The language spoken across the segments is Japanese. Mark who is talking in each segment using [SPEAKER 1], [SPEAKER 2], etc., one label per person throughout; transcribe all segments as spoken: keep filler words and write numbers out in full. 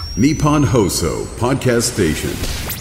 [SPEAKER 1] Nippon Hoso Podcast Station。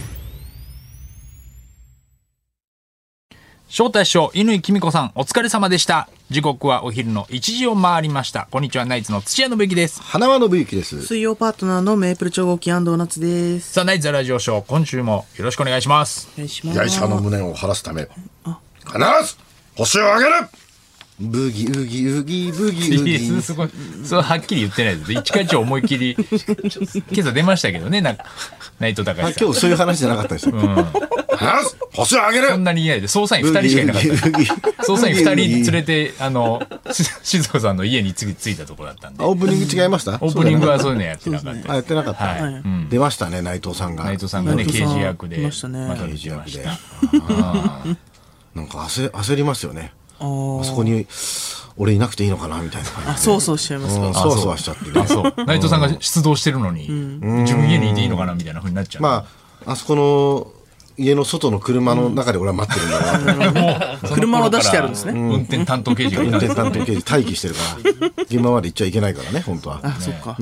[SPEAKER 2] 翔太師匠、乾きみこさん、お疲れ様でした。時刻はお昼のいちじを回りました。こんにちは、ナイツの土屋信之です。
[SPEAKER 3] 花輪信之です。
[SPEAKER 4] 水曜パートナーのメープル超合金安藤夏です。
[SPEAKER 2] さあ、ナイツザラジオショー、今週もよろしくお願いします。
[SPEAKER 4] お願いします。
[SPEAKER 3] 被害者の無念を晴らすため、必ず星を上げる。ブギウギウギブギウギ。
[SPEAKER 2] すごい、そうはっきり言ってないです。一回ちょ思い切り今朝出ましたけどね、なんか内藤隆さん。
[SPEAKER 3] 今日そういう話じゃなかったですよ。うん、必ず星を上げる。
[SPEAKER 2] そんなにいないで、捜査員ふたりしかいなかった。捜査員ふたり連れてあの静子さんの家に次着いたところだったんで。
[SPEAKER 3] オープニング違いました？
[SPEAKER 2] オープニングはそういうのやってなかった。
[SPEAKER 3] あ、やってなかった。
[SPEAKER 2] はい、うん、
[SPEAKER 3] 出ましたね、内藤さんが。
[SPEAKER 2] 内藤さんがね、刑事役で
[SPEAKER 4] また
[SPEAKER 3] 刑事役で。なんか焦焦りますよね。あそこに俺いなくていいのかなみたいな感じで。
[SPEAKER 4] あ、そうそうしちゃいますか。
[SPEAKER 3] うん、そわそわしちゃってね。
[SPEAKER 2] あ、そう。内藤さんが出動してるのに、うん、自分家にいていいのかなみたいな風になっちゃう。
[SPEAKER 3] まああそこの家の外の車の中で俺は待ってるんだな、
[SPEAKER 4] うん、車を出してあるんですね。
[SPEAKER 2] 運転担当刑事が
[SPEAKER 3] 運転担当刑事待機してるから現場まで行っちゃいけないからね、本当は。
[SPEAKER 4] あ、そっか。
[SPEAKER 3] うん、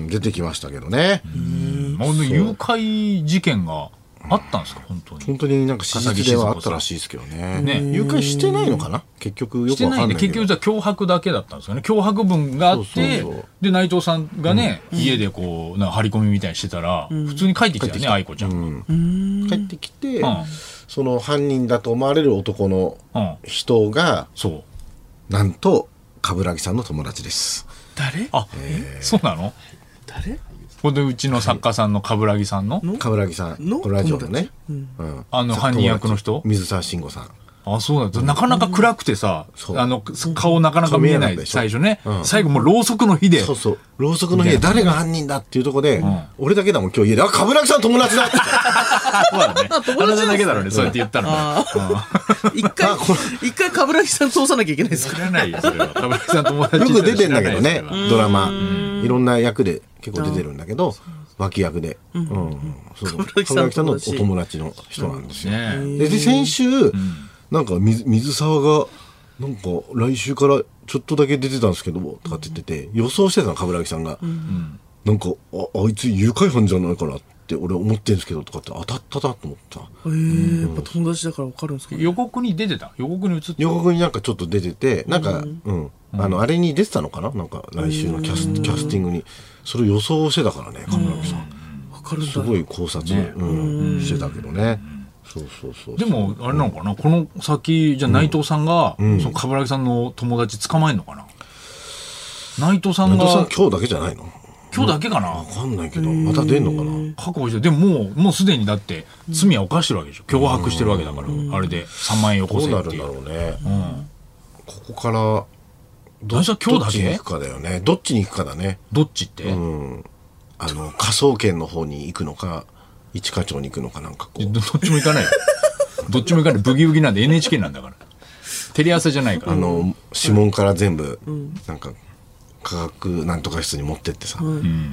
[SPEAKER 3] 出てきましたけどね。
[SPEAKER 2] うん、誘拐事件があったんですか、本当に。
[SPEAKER 3] 本当になんか史実ではあったらしいですけどね。ね、誘拐してないのかな、結局よくわかんないけど。
[SPEAKER 2] 結局じゃ脅迫だけだったんですよね。脅迫文があって、そうそうそう、で内藤さんがね、うん、家でこうな張り込みみたいにしてたら、うん、普通に帰ってきたよね、愛子ちゃんが、
[SPEAKER 3] うん、帰ってきて、うん、その犯人だと思われる男の人が、うん、そうなんと冠城さんの友達です。
[SPEAKER 4] 誰？
[SPEAKER 2] あ、えー、そうなの？
[SPEAKER 4] 誰？
[SPEAKER 2] これでうちの作家さんの冠城さんの
[SPEAKER 3] 冠城さんのこのラジオのね、
[SPEAKER 2] うんうん、あの犯人役の人
[SPEAKER 3] 水沢慎吾さん。
[SPEAKER 2] あ、そうなんだ、うん、なかなか暗くてさ、うん、あの顔なかなか見えない、最初ね、うん、最後もうろうそくの火で、
[SPEAKER 3] そうそう、ろうそくの火で誰が犯人だっていうところで、うん、俺だけだもん今日家で、あ、冠城さん友達だって
[SPEAKER 2] そうだね、友達だけだろうね、そうやって言ったら
[SPEAKER 4] 一回一回冠城さん通さなきゃいけないですか？
[SPEAKER 2] 知らないよそれは。冠城さん友達
[SPEAKER 3] よく出てんだけどね、ドラマいろんな役で結構出てるんだけど、脇役で、うんうん、冠城さんのお友達の人なんですよ、うん、で, で先週、うん、なんか 水, 水沢がなんか来週からちょっとだけ出てたんですけどとかって言ってて、予想してたの冠城さんが、うん、なんか あ, あいつ誘拐犯じゃないかなって俺思ってるんですけどとかって当たっただと思った。へ
[SPEAKER 4] え、うん、やっぱ友達だから分かるんですかね。
[SPEAKER 2] 予告に出てた、予告に映ってた、
[SPEAKER 3] 予告になんかちょっと出てて、なんか、うんうん、あのあれに出てたのかな、なんか来週のキャス、キャスティングにそれを予想してたからね、冠城さん。分かるんだ。すごい考察、ね、うん、してたけどね。そうそうそう。
[SPEAKER 2] でもあれなのかな、この先じゃあ内藤さんが、うん、その冠城さんの友達捕まえるのかな。内藤さんが
[SPEAKER 3] 内藤さん今日だけじゃないの？
[SPEAKER 2] 今日だけかな、
[SPEAKER 3] 分かんないけどまた出んのかな。
[SPEAKER 2] 確保して、でももうもうすでにだって罪は犯してるわけでしょ、脅迫してるわけだから、あれでさんまんえんよこせっていう。
[SPEAKER 3] どうなるんだろうね、うん、ここから
[SPEAKER 2] ど, どっちに
[SPEAKER 3] 行くかだよね。どっちに行くかだね。
[SPEAKER 2] どっちって、
[SPEAKER 3] うん、あの科捜研の方に行くのか一課長に行くのか、なんかこう ど,
[SPEAKER 2] どっちも行かないどっちも行かない。ブギウギなんで エヌエイチケー なんだから、テレ朝じゃないから。
[SPEAKER 3] あの指紋から全部、うん、なんか科学なんとか室に持ってってさ、うん、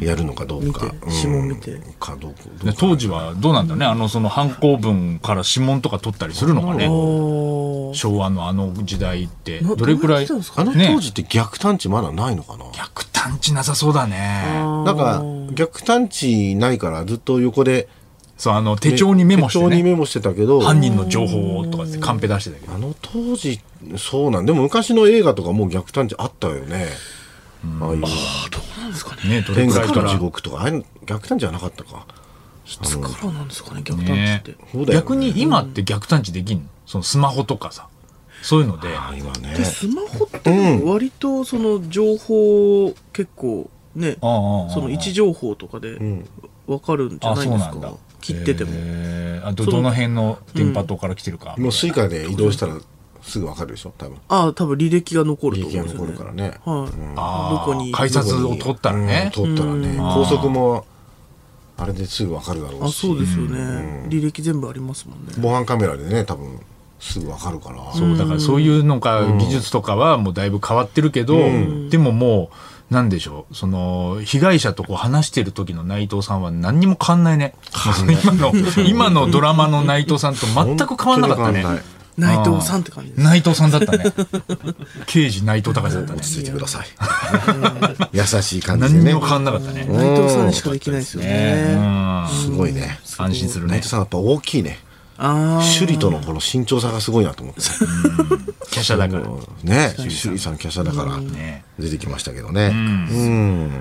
[SPEAKER 3] やるのかどうか、
[SPEAKER 4] 指紋見て、うん、
[SPEAKER 3] かどうか
[SPEAKER 2] 当時はどうなんだね、あのその犯行文から指紋とか取ったりするのかね、昭和のあの時代ってどれくらい。
[SPEAKER 3] あの当時って逆探知まだないのかな。
[SPEAKER 2] 逆探知なさそうだね。
[SPEAKER 3] なんか逆探知ないからずっと横で、
[SPEAKER 2] そう、あの手帳にメモしてね、
[SPEAKER 3] 手帳にメモしてたけど、
[SPEAKER 2] 犯人の情報をとかってカンペ出してたけど、
[SPEAKER 3] あの当時そうなんでも昔の映画とかもう逆探知あったよね。
[SPEAKER 4] ああいう、あ、どうなんですかね。
[SPEAKER 3] 天国と地獄とかあれ逆探知はなかったか。
[SPEAKER 4] いつからなんですかね、逆探知って、
[SPEAKER 2] ね、逆に今って逆探知できんの？そのスマホとかさ、そういうので。
[SPEAKER 3] 今ね、
[SPEAKER 4] でスマホって割とその情報結構ね、うん、その位置情報とかで分かるんじゃないですか、うん、切ってても、
[SPEAKER 2] えー、あ ど, どの辺の電波塔から来てるか、
[SPEAKER 3] うん、もうスイカで移動したらすぐ分かるでしょ多分。
[SPEAKER 4] ああ、多分履歴が残ると思うんですよね。
[SPEAKER 3] 履歴が残るからね、
[SPEAKER 4] はい、うん、あ
[SPEAKER 2] どこに改札を取ったらね、
[SPEAKER 3] うん、取ったらね、高速もあれですぐ分かるだろうし。
[SPEAKER 4] あ、そうですよね、うん、履歴全部ありますもんね。
[SPEAKER 3] 防犯カメラでね多分すぐ分かるから。
[SPEAKER 2] そうだからそういうのか、うん、技術とかはもうだいぶ変わってるけど、うん、でももうなんでしょう、その被害者とこう話してる時の内藤さんは何にも変わんないね。今の今のドラマの内藤さんと全く変わんなかったね。
[SPEAKER 4] 内藤さんって感じです。
[SPEAKER 2] 内藤さんだったね。刑事内藤隆だったね。
[SPEAKER 3] 落ち着いてください。優しい感じでね。
[SPEAKER 2] 何にも変わんなかったね。
[SPEAKER 4] 内藤さんにしかできないですよね。
[SPEAKER 3] すごいね。
[SPEAKER 2] 安心するね。
[SPEAKER 3] 内藤さんやっぱ大きいね。首里とのこの身長差がすごいなと思って。
[SPEAKER 2] 華奢だから。
[SPEAKER 3] ね、首里さん華奢だから出てきましたけどね。うん。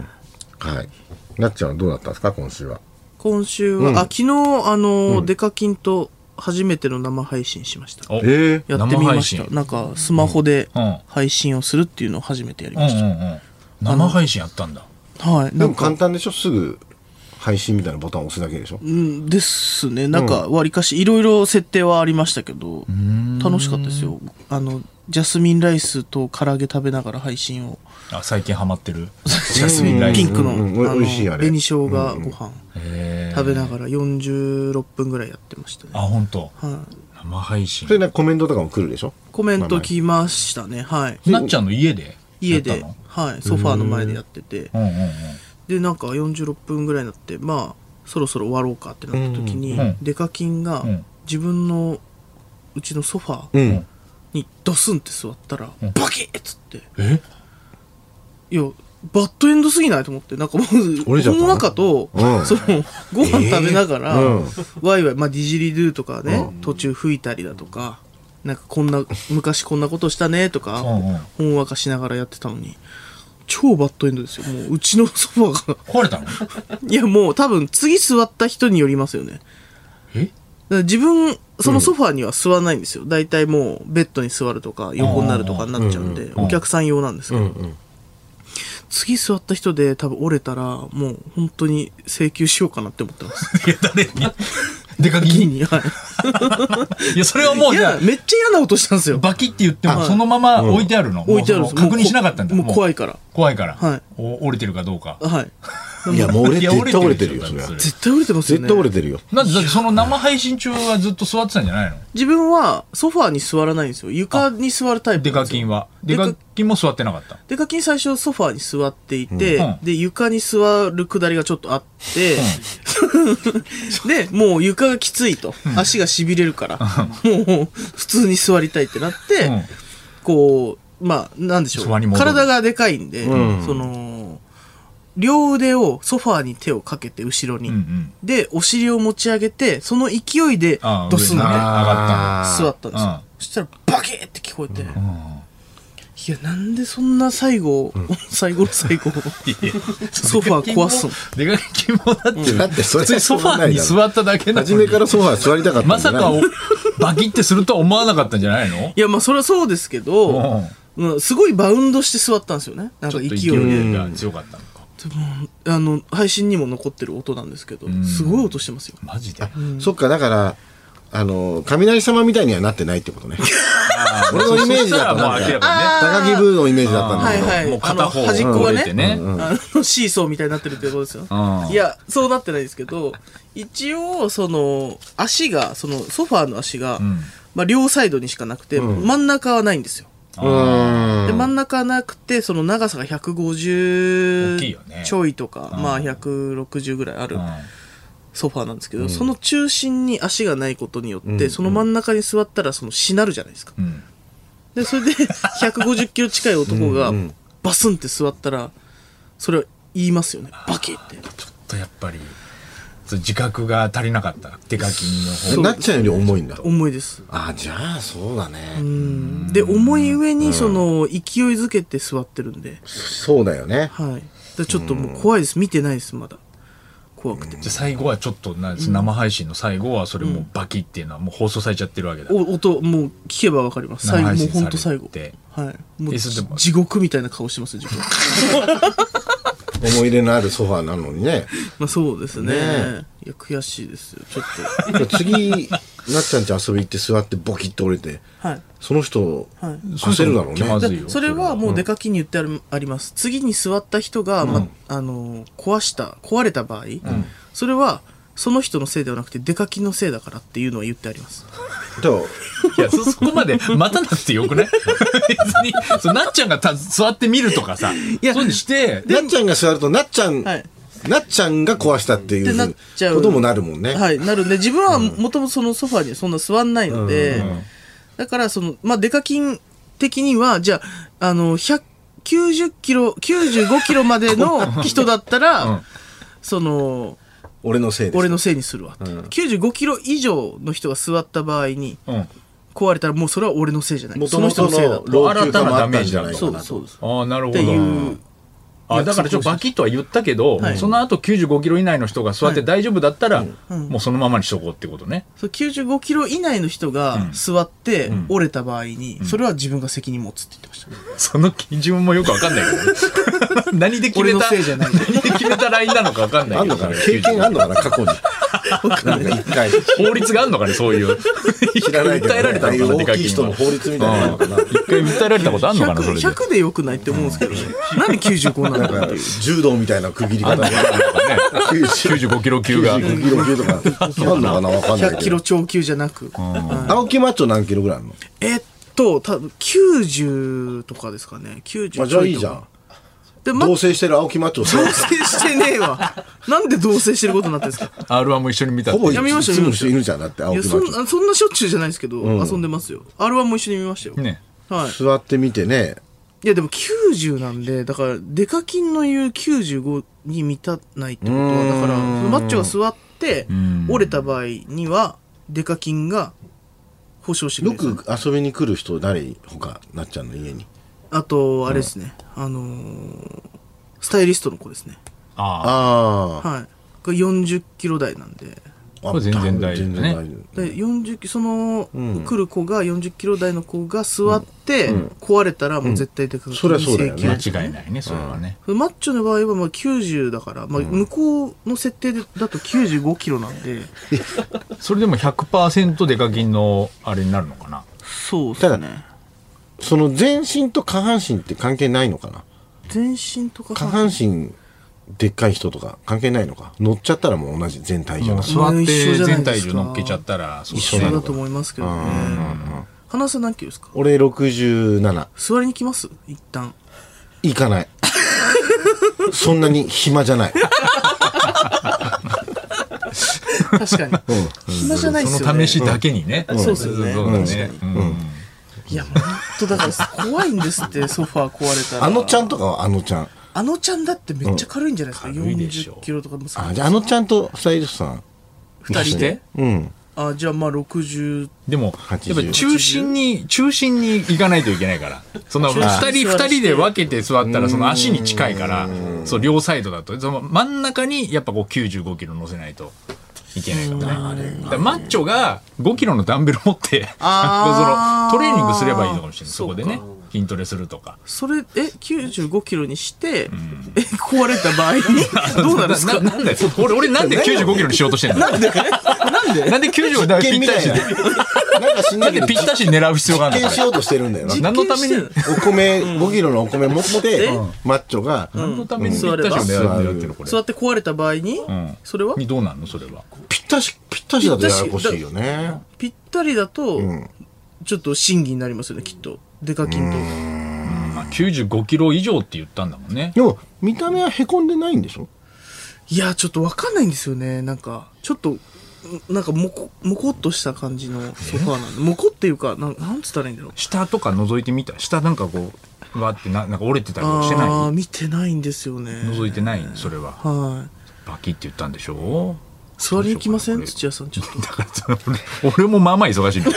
[SPEAKER 3] はい。なっちゃんはどうだったんですか今週は。
[SPEAKER 4] 今週は、あ、昨日あのデカキンと初めての生配信しました。
[SPEAKER 3] えー、
[SPEAKER 4] やってみました。なんかスマホで配信をするっていうのを初めてやりました。
[SPEAKER 2] 生配信やったんだ。
[SPEAKER 4] はい。
[SPEAKER 3] でも簡単でしょ、すぐ配信みたいなボタンを押すだけでしょ。
[SPEAKER 4] うんですね。なんかわりかしいろいろ設定はありましたけど、楽しかったですよ。あのジャスミンライスと唐揚げ食べながら配信を。
[SPEAKER 2] あ、最近ハマってる
[SPEAKER 4] ジャスミンライス、ピンクの
[SPEAKER 3] 美味しいあれ。
[SPEAKER 4] 紅生姜ご飯食べながらよんじゅうろっぷんぐらいやってましたね。
[SPEAKER 2] あ、本当。
[SPEAKER 4] はい。
[SPEAKER 2] 生配信。
[SPEAKER 3] それねコメントとかも来るでしょ。
[SPEAKER 4] コメント来ましたね。はい。
[SPEAKER 2] なっちゃんの家で。
[SPEAKER 4] 家で、はい、ソファーの前でやってて、でなんかよんじゅうろっぷんぐらいになって、まあそろそろ終わろうかってなった時に、デカキンが自分のうちのソファーにドスンって座ったら、バキッっつって、
[SPEAKER 2] え、
[SPEAKER 4] いやバッドエンドすぎないと思って、なんかもうこの中と、そのご飯食べながら、ワイワイ、まあディジリドゥとかね、途中吹いたりだとか。なんかこんな昔こんなことしたねとかほんわかしながらやってたのに超バッドエンドですよ。もううちのソファーが
[SPEAKER 2] 壊れたの？
[SPEAKER 4] いやもう多分次座った人によりますよね。
[SPEAKER 2] え？だ
[SPEAKER 4] から自分そのソファーには座らないんですよ。だいたいもうベッドに座るとか横になるとかになっちゃうんでお客さん用なんですけど、次座った人で多分折れたらもう本当に請求しようかなって思ってます。
[SPEAKER 2] いや誰に？デカキンに。はい。いやそれはもうじゃあ
[SPEAKER 4] めっちゃ嫌な音したんですよ。
[SPEAKER 2] バキって言ってもそのまま置いてあるの。
[SPEAKER 4] 置いてあるんです。
[SPEAKER 2] 確認しなかったんだ。
[SPEAKER 4] もう怖いから。
[SPEAKER 2] 怖いから。
[SPEAKER 4] はい。
[SPEAKER 2] 折れてるかどうか。
[SPEAKER 4] はい。
[SPEAKER 3] いやもう折れ絶対折れてるよそれは。
[SPEAKER 4] 絶対折れてますよね。
[SPEAKER 3] 絶対折れてるよ。
[SPEAKER 2] なんでだってその生配信中はずっと座ってたんじゃないの？
[SPEAKER 4] 自分はソファーに座らないんですよ。床に座るタイプ。
[SPEAKER 2] デカキンは。デカキンも座ってなかった。
[SPEAKER 4] デカキン最初ソファーに座っていて、うん、で床に座るくだりがちょっとあって、うん、でもう床がきついと、うん、足がしびれるから、うん、もう普通に座りたいってなって、うん、こうまあなんでしょう、体がでかいんで、うん、その両腕をソファーに手をかけて後ろに、うんうん、でお尻を持ち上げてその勢いでドスンで座ったんですよ、うん、そしたらバキーって聞こえて、うん、いやなんでそんな最後、うん、最後の最後ソファー壊すの？
[SPEAKER 2] デカキンもだって、うん、
[SPEAKER 3] だってそれ
[SPEAKER 2] ソファーに座っただけなのに
[SPEAKER 3] 初めからソファー座りたかったんじゃないの？
[SPEAKER 2] まさかバキってするとは思わなかったんじゃないの？
[SPEAKER 4] いやまあそれはそうですけど、うん、すごいバウンドして座ったんですよね。なんか勢いで
[SPEAKER 2] が強かったのか。
[SPEAKER 4] あの配信にも残ってる音なんですけど、すごい音してますよ。
[SPEAKER 2] マジで。
[SPEAKER 3] そっかだからあの雷様みたいにはなってないってことね。俺のイメージだったなんか高木ブーのイメージだったんだけど、
[SPEAKER 4] はいはい、もう片方端っこがね、ね、うん、あのシーソーみたいになってるってことですよ。いやそうなってないですけど、一応その足がそのソファーの足が、うん、まあ両サイドにしかなくて、うん、真ん中はないんですよ。で真ん中はなくてその長さがひゃくごじゅうちょいとか、まあひゃくろくじゅうぐらいあるソファーなんですけど、うん、その中心に足がないことによって、うん、その真ん中に座ったらそのしなるじゃないですか、うん、でそれでひゃくごじゅっキロ近い男がバスンって座ったらそれは言いますよね、バキって。
[SPEAKER 2] ちょっとやっぱり自覚が足りなかった。デカキンの方
[SPEAKER 3] なっちゃんより重いんだ。
[SPEAKER 4] 重いです。
[SPEAKER 3] あ、じゃあそうだね。
[SPEAKER 4] うんで重い上にその勢いづけて座ってるんで、
[SPEAKER 3] そうだよね。
[SPEAKER 4] はい。でちょっともう怖いです。見てないですまだ。怖くて。
[SPEAKER 2] じゃ最後はちょっとな生配信の最後はそれもバキっていうのはもう放送されちゃってるわけだ。
[SPEAKER 4] お音もう聞けばわかります。最後もう本当最後。はい。もう地獄みたいな顔してます自分。
[SPEAKER 3] 思い入れのあるソファーなのにね。
[SPEAKER 4] まあそうですね。いや悔しいですよちょ
[SPEAKER 3] っと。次なっちゃんち遊び行って座ってボキッと折れて、はい、その人、はい、焦るだろうね。
[SPEAKER 4] それはもうデカキンに言ってある、あります。次に座った人が、うんまあの壊した壊れた場合、うん、それはその人のせいではなくてデカキンのせいだからっていうのは言ってあります。
[SPEAKER 3] どう
[SPEAKER 2] いや そ, そこまで待たなくてよくない？別にそなっちゃんがた座ってみるとかさ、いやそうにして
[SPEAKER 3] なっちゃんが座るとなっちゃん、はい、なっちゃんが壊したっていうこともなるもんね。
[SPEAKER 4] はい、なるんで自分はもともとそのソファーにそんな座んないので、うんうん、 だからそのまあデカキン的にはじゃああのひゃくきゅうじゅっキロきゅうじゅうごキロまでの人だったら、うん、その
[SPEAKER 3] 俺のせいです
[SPEAKER 4] 俺のせいにするわって、うん、きゅうじゅうごキロ以上の人が座った場合に、うん、壊れたらもうそれは俺のせいじゃない。
[SPEAKER 3] その人のせいだと
[SPEAKER 2] 新たなダメージじゃないかなと。
[SPEAKER 4] そうそうです。
[SPEAKER 2] ああなるほど。っていうあだからちょっとバキッとは言ったけど、はい、その後きゅうじゅうごキロ以内の人が座って大丈夫だったら、はいうん、もうそのままにしとこうってことね。
[SPEAKER 4] そうきゅうじゅうごキロ以内の人が座って折れた場合に、うん、それは自分が責任持つって言ってました、ね、
[SPEAKER 2] その基準もよくわかんないけど、ね、何で決めた
[SPEAKER 4] 俺のせいじゃない。
[SPEAKER 2] 何で決めたラインなのかわかんないけど。
[SPEAKER 3] あんのかな経験あんのかな過去に。なんか一回
[SPEAKER 2] 法律があんのかねそういう。
[SPEAKER 3] 知らないけど、ね、
[SPEAKER 2] 訴えられたのかな
[SPEAKER 3] 大きい人の法律みたいなのかな。
[SPEAKER 2] 一回訴えられたことあんのかなそれで。
[SPEAKER 4] ひゃくでよくないって思うんですけどね。なんできゅうじゅうごなのかっていう。
[SPEAKER 3] 柔道みたいな区切り方が
[SPEAKER 2] きゅうじゅうごキロ級が
[SPEAKER 3] きゅうじゅうごキロ級とかあんのかなわかんないけど。
[SPEAKER 4] ひゃくキロ超級じゃなく。
[SPEAKER 3] 青木マッチョ何キロぐらいあるの？
[SPEAKER 4] えっと多分きゅうじゅうとかですかね。きゅうじゅう
[SPEAKER 3] じゃあいいじゃん。で同棲してる青木マッチョ
[SPEAKER 4] 同棲してねえわ。なんで同棲してることになってるんですか。
[SPEAKER 2] アールワン も一緒に見た。
[SPEAKER 3] ほぼ
[SPEAKER 4] いみました
[SPEAKER 3] いつもいるじゃんだって青木マッチョ。
[SPEAKER 4] そんそんなしょっちゅうじゃないですけど、うん、遊んでますよ。アールワン も一緒に見ましたよ。
[SPEAKER 2] ね。
[SPEAKER 4] はい。
[SPEAKER 3] 座ってみてね。
[SPEAKER 4] いやでもきゅうじゅうなんでだからデカキンの言うきゅうじゅうごに満たないってことはだからマッチョが座って折れた場合にはデカキンが保証してくれる。
[SPEAKER 3] よく遊びに来る人誰他なっちゃうの家に。
[SPEAKER 4] あとあれですね、うん、あのー、スタイリストの子ですね。
[SPEAKER 3] ああ
[SPEAKER 4] はいこれよんじゅっキロ台なんで。
[SPEAKER 2] これ全然大丈夫ね。
[SPEAKER 4] でよんじゅうその、うん、来る子がよんじゅっキロ台の子が座って壊れたらもう絶対でかく、
[SPEAKER 3] うん、それはそうだよね。
[SPEAKER 2] 間違いないねそれはね。
[SPEAKER 4] マッチョの場合はまあきゅうじゅうだから、まあ、向こうの設定だときゅうじゅうごキロなんで
[SPEAKER 2] それでも ひゃくパーセント デカキンのあれになるのかな。
[SPEAKER 4] そうですね。
[SPEAKER 3] その全身と下半身って関係ないのかな。
[SPEAKER 4] 全身とか
[SPEAKER 3] 下半身でっかい人とか関係ないのか。乗っちゃったらもう同じ全体重。
[SPEAKER 2] 座って全体重乗っけちゃったら
[SPEAKER 4] 一緒だと思いますけどね。花さん何キロですか。
[SPEAKER 3] 俺ろくじゅうなな。
[SPEAKER 4] 座りに来ます一旦。
[SPEAKER 3] 行かないそんなに暇じゃない
[SPEAKER 4] 確かに、うん、暇じゃないっすよね。
[SPEAKER 2] その試しだけにね、
[SPEAKER 4] うん、そうですよね、うん、確かに、うん、いや本当だから怖いんですってソファー壊れたら。
[SPEAKER 3] あのちゃんとかはあのちゃん
[SPEAKER 4] あのちゃんだってめっちゃ軽いんじゃないですか、うん、よんじゅっキロとかも。
[SPEAKER 3] あじゃああのちゃんとスタイリストさん
[SPEAKER 4] ふたりで、
[SPEAKER 3] うん、
[SPEAKER 4] あじゃあまあろくじゅう
[SPEAKER 2] でもやっぱ中心に中心に行かないといけないからそのふたりふたりで分けて座ったらその足に近いからそう両サイドだとその真ん中にやっぱこうきゅうじゅうごキロ乗せないといけないからね。だからマッチョがごキロのダンベル持ってそのトレーニングすればいいのかもしれない。そこでね筋トレするとか。
[SPEAKER 4] それえきゅうじゅうごキロにして、うん、え壊れた場合にどうなんですか。
[SPEAKER 2] ななんで俺俺なんできゅうじゅうごキロにしようとしてんの。なんでなんでなんできゅうじゅうごだぴったしでなんかしんないけどぴったし狙う必要があるの。
[SPEAKER 3] 実験しようとしてるんだよな。
[SPEAKER 2] 何のために
[SPEAKER 3] お米ごキロのお米持ってマッチョが
[SPEAKER 2] 何のためにぴったしを狙ってるのこれ。
[SPEAKER 4] 座って壊れた場合に、うん、それは
[SPEAKER 2] にどうなんのそれは。
[SPEAKER 3] ぴったしぴったしだとややこしいよね。
[SPEAKER 4] ぴったりだと、うん、ちょっと審議になりますよねきっとデカキンと。
[SPEAKER 2] きゅうじゅうごキロ以上って言ったんだもんね。
[SPEAKER 3] でも見た目はへこんでないんでしょ。
[SPEAKER 4] いやちょっと分かんないんですよね。なんかちょっとなんかもこもこっとした感じのソファーなんでもこっていうかなんなんつったらいいんだろう。
[SPEAKER 2] 下とか覗いてみた。下なんかこうわってななんか折れてたりとかしてない。
[SPEAKER 4] ああ見てないんですよね。
[SPEAKER 2] 覗いてないそれは。
[SPEAKER 4] はい
[SPEAKER 2] バキって言ったんでしょ。
[SPEAKER 4] 座りに来ません土屋さんちょっと。だから
[SPEAKER 2] 俺, 俺もまあまあ忙しいんだ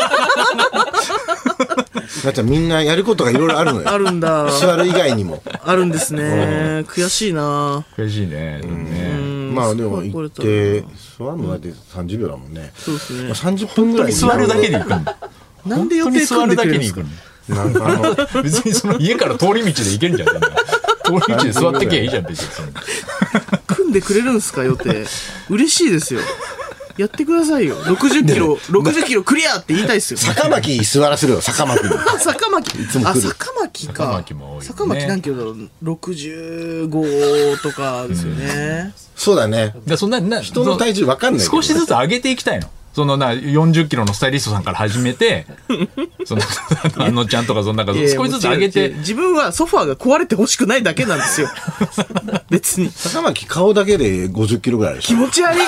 [SPEAKER 3] だってみんなやることがいろいろあるのよ。
[SPEAKER 4] あるんだ。
[SPEAKER 3] 座る以外にも
[SPEAKER 4] あるんですね。悔しいな。
[SPEAKER 2] 悔しいね。
[SPEAKER 3] うんまあでも行って座るのだってさんじゅうびょうだもんね。
[SPEAKER 4] そうですね。
[SPEAKER 3] まあ、さんじゅっぷんぐらい
[SPEAKER 2] 座るだけで行くの。
[SPEAKER 4] なんで予定組んでくれるんですか。
[SPEAKER 3] なんかあの
[SPEAKER 2] 別にその家から通り道で行けるんじゃん。通り道で座ってきゃいいじゃん別に。
[SPEAKER 4] 組んでくれるんですか予定。嬉しいですよ。やってくださいよ。ろくじゅっキロ、ろくじゅっキロクリアって言いたいですよ。
[SPEAKER 3] 坂巻座らせるよ、坂巻に。
[SPEAKER 4] 坂巻。
[SPEAKER 3] いつも来る。
[SPEAKER 4] あ、坂巻か。
[SPEAKER 2] 坂巻も多いね。
[SPEAKER 4] 坂巻何キロだろう。ろくじゅうごとかですよね。
[SPEAKER 3] そうだね。
[SPEAKER 2] だそんなな
[SPEAKER 3] 人の体重分かんない。
[SPEAKER 2] 少しずつ上げていきたいの。 そのなよんじゅっキロのスタイリストさんから始めてそのあのちゃんとかそんなか少しずつ上げて、
[SPEAKER 4] 自分はソファーが壊れてほしくないだけなんですよ別に。
[SPEAKER 3] 坂巻顔だけでごじゅっキロぐらいでしょ。
[SPEAKER 4] 気持ち悪い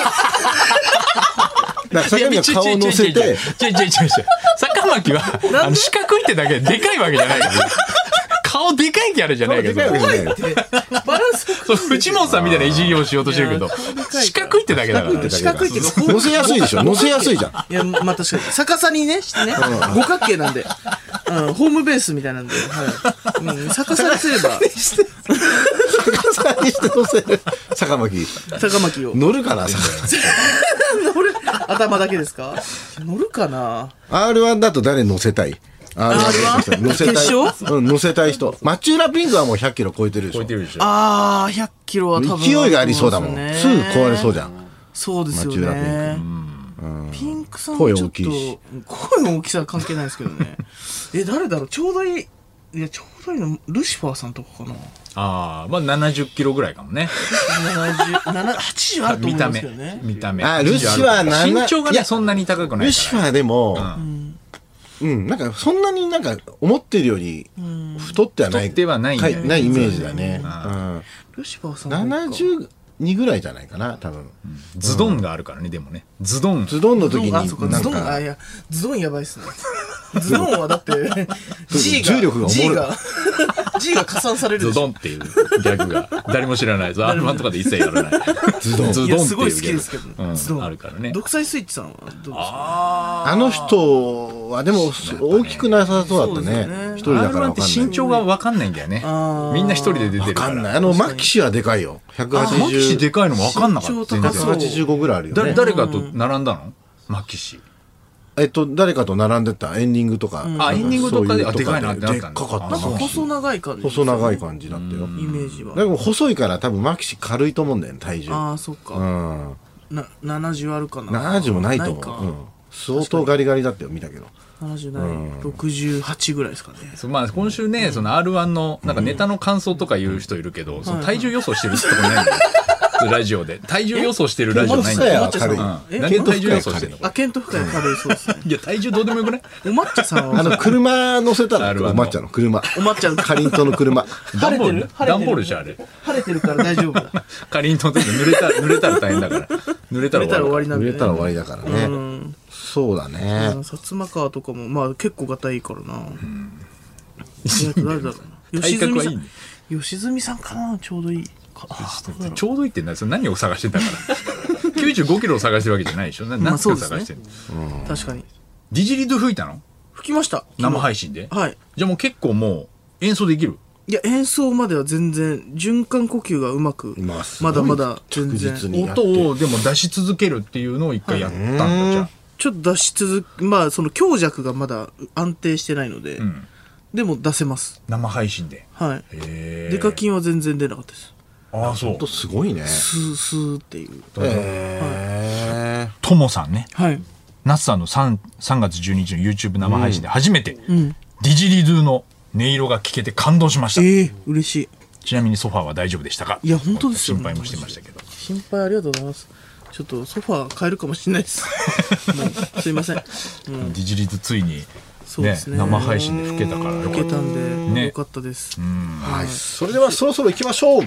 [SPEAKER 3] 坂巻は顔乗せて、
[SPEAKER 2] 違う違う違う違う坂巻はあの四角いってだけででかいわけじゃないから顔でかいキャラじゃないけど、
[SPEAKER 3] バラン
[SPEAKER 2] スそう藤本さんみたいないじりをしようとしてるけど四角いってだけだから
[SPEAKER 4] 四角いって
[SPEAKER 3] 乗せやすいでしょ。乗せやすいじゃん。
[SPEAKER 4] いやまあ確かに逆さにねしてね、五角形なんで、うん、ホームベースみたいなんで、はい、うん、逆さにすれば
[SPEAKER 3] 逆さにして乗せる坂巻
[SPEAKER 4] 坂巻を
[SPEAKER 3] 乗るかな。
[SPEAKER 4] 乗る頭だけですか。乗るかな。
[SPEAKER 3] アールワン だと誰乗せたい。あー乗せたい。
[SPEAKER 4] 決勝、
[SPEAKER 3] うん、乗せたい人。町浦ピンクはもうひゃっキロ超えてるでしょ。
[SPEAKER 2] 超えてるでしょ。
[SPEAKER 4] ああひゃっキロは多分
[SPEAKER 3] 勢いがありそうだもん。すぐ壊れそうじゃん。
[SPEAKER 4] そうですよね。
[SPEAKER 3] 町浦ピンク、
[SPEAKER 4] うん、ピンクさんは
[SPEAKER 3] 声
[SPEAKER 4] ちょっと
[SPEAKER 3] 大きいし、
[SPEAKER 4] 声の大きさは関係ないですけどねえ誰だろう。ちょうどいい、いやちょうどいいのルシファーさんとかかな。
[SPEAKER 2] ああまあななじゅっキロぐらいかもね。
[SPEAKER 4] ななじゅう、はちじゅうあると思いますけどね。
[SPEAKER 2] 見た目
[SPEAKER 3] あルシファーなな
[SPEAKER 2] 身長がねそんなに高くないから。
[SPEAKER 3] ルシファーでも、
[SPEAKER 2] うん
[SPEAKER 3] うん、なんかそんなになんか思ってるより太ってはない、
[SPEAKER 2] 太ってはないんだよね
[SPEAKER 3] ないイメージだね。
[SPEAKER 4] ルシファーさん
[SPEAKER 3] ななじゅうにぐらいじゃないかな多分。
[SPEAKER 2] ズドンがあるからねでもねズドン
[SPEAKER 3] ズドンの時に
[SPEAKER 4] あ、そうか、
[SPEAKER 3] なん
[SPEAKER 4] ズドン、あ、
[SPEAKER 3] か
[SPEAKER 4] いや、ズドンやばいっすね。ズドンはだって、G が、
[SPEAKER 3] 重力が重い
[SPEAKER 4] G が、G が加算されるでしょ。
[SPEAKER 2] ズドンっていうギャグが誰も知らない。アールワンとかで一切やらない。ズドン。ズ
[SPEAKER 4] いや、
[SPEAKER 2] ドンって
[SPEAKER 4] すごい好き
[SPEAKER 2] いうギャグ
[SPEAKER 4] ですけど、
[SPEAKER 2] うん
[SPEAKER 4] ズドン。
[SPEAKER 2] あるからね。
[SPEAKER 4] 独裁スイッチさんはどうですか。
[SPEAKER 2] あ
[SPEAKER 3] あの人はでも大きくなさそうだったね。一人だから
[SPEAKER 2] アールワン って
[SPEAKER 3] わかんない。
[SPEAKER 2] 身長が分かんないんだよね。みんな一人で出てる
[SPEAKER 3] わ
[SPEAKER 2] か。
[SPEAKER 3] からんない。あのマキシはでかいよ。
[SPEAKER 2] マキシでかいのも分かんなかった。
[SPEAKER 4] 身長高そう
[SPEAKER 3] ひゃくはちじゅうごぐらいあるよね。
[SPEAKER 2] 誰誰かと並んだの？マキシ。
[SPEAKER 3] えっと誰かと並んでたエンディングとか。
[SPEAKER 2] あエンディングとかで
[SPEAKER 3] そういう
[SPEAKER 2] あでかいなってなっ
[SPEAKER 3] で
[SPEAKER 2] たんだ。
[SPEAKER 3] っかかった
[SPEAKER 4] なんか細長い感じ。
[SPEAKER 3] 細長い感じだったよ。
[SPEAKER 4] イメージは。
[SPEAKER 3] でも細いから多分マキシ軽いと思うんだよね体重。
[SPEAKER 4] ああ、そっか。
[SPEAKER 3] うん。
[SPEAKER 4] な、ななじゅうあるかな。
[SPEAKER 3] ななじゅうもないと
[SPEAKER 4] ないか
[SPEAKER 3] 思う。うん。相当ガリガリだったよ見たけど。
[SPEAKER 4] ななじゅうない、ろくじゅうはちぐらいですかね。
[SPEAKER 2] そうまあ今週ねその アールワン のなんかネタの感想とか言う人いるけど、その体重予想してる人とかないんだよ。ラジオで体重予想してるラジオないんだよ。
[SPEAKER 3] お抹茶さんは
[SPEAKER 2] うん何の体重予想してんの？
[SPEAKER 4] あ、ケント深い軽いそうですね。
[SPEAKER 2] いや体重どうでもよくない？
[SPEAKER 4] お抹茶さんは、
[SPEAKER 3] あの車乗せたらお
[SPEAKER 2] アールワン の
[SPEAKER 3] 抹茶の車。
[SPEAKER 4] お抹茶の
[SPEAKER 3] かりんとうの車。
[SPEAKER 2] 段ボール
[SPEAKER 4] 晴れてる晴れてる
[SPEAKER 2] 段ボールでしょあれ。
[SPEAKER 4] 晴れてるから大丈夫だ。
[SPEAKER 2] かりんとうって濡れた濡れたら大変だから。濡れたら
[SPEAKER 4] 濡れたら終わり
[SPEAKER 2] な。
[SPEAKER 3] 売
[SPEAKER 4] なんで、ね。
[SPEAKER 3] れたら終わりだからね。
[SPEAKER 4] うん。
[SPEAKER 3] そうだね。
[SPEAKER 4] 薩摩川とかもまあ結構がたいいからな。えっと誰だろうな。吉住さ
[SPEAKER 2] 体格はいいね
[SPEAKER 4] ん。吉住さんかな、ちょうどいい。かあどうだろう
[SPEAKER 2] ちょうどいいって何それ何を探してたからきゅうじゅうごキロを探してるわけじゃないでしょ。な
[SPEAKER 4] まあ
[SPEAKER 2] 何を
[SPEAKER 4] そうですね
[SPEAKER 2] 探してんの？
[SPEAKER 4] 確かに。
[SPEAKER 2] ディジリド吹いたの？
[SPEAKER 4] 吹きました。
[SPEAKER 2] 生配信で？
[SPEAKER 4] はい。
[SPEAKER 2] じゃあもう結構もう演奏できる？
[SPEAKER 4] いや、演奏までは全然、循環呼吸がうまく、
[SPEAKER 3] まあすごい
[SPEAKER 4] まだまだ全
[SPEAKER 3] 着
[SPEAKER 4] 然。
[SPEAKER 3] 実にやって
[SPEAKER 2] 音をでも出し続けるっていうのを一回やったんだじゃあ。
[SPEAKER 4] ちょっと出し続く、まあその強弱がまだ安定してないので、
[SPEAKER 2] ん
[SPEAKER 4] でも出せます。
[SPEAKER 2] 生配信で。
[SPEAKER 4] はい。
[SPEAKER 2] へ
[SPEAKER 4] デカキンは全然出なかったです。
[SPEAKER 2] ああそう
[SPEAKER 3] ほんと。すごいね。
[SPEAKER 4] スースーっていう。
[SPEAKER 3] へ
[SPEAKER 2] ともさんね。
[SPEAKER 4] はい。
[SPEAKER 2] ナスさんの 3, 3月じゅうににちの YouTube 生配信で初めて、ディジリドゥの音色が聞けて感動しました。
[SPEAKER 4] ええ嬉しい。
[SPEAKER 2] ちなみにソファーは大丈夫でしたか？
[SPEAKER 4] いや本当ですよ
[SPEAKER 2] 心配もしてましたけど。
[SPEAKER 4] 心配ありがとうございます。ちょっとソファー変えるかもしれないです。もうすいません。
[SPEAKER 2] ディジリドゥついに、ね
[SPEAKER 4] そうですね。
[SPEAKER 2] 生配信で吹けたからよかった。
[SPEAKER 4] 吹けたんで、
[SPEAKER 2] ね
[SPEAKER 4] よかったです。
[SPEAKER 3] ーはい。それではそろそろ行きましょう。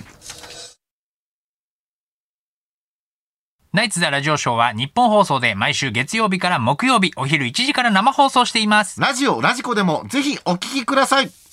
[SPEAKER 5] ナイツザラジオショーは日本放送で毎週月曜日から木曜日お昼いちじから生放送しています。
[SPEAKER 3] ラジオラジコでもぜひお聞きください。